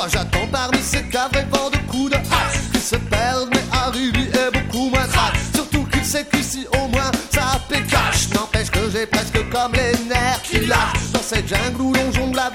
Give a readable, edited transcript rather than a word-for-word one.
Moi j'attends parmi ces caves et vents de coups de hache qui se perdent, mais à Ruby est beaucoup moins trash. Surtout qu'il sait qu'ici au moins ça pécache. N'empêche que j'ai presque comme les nerfs qui lâchent dans cette jungle où l'on jongle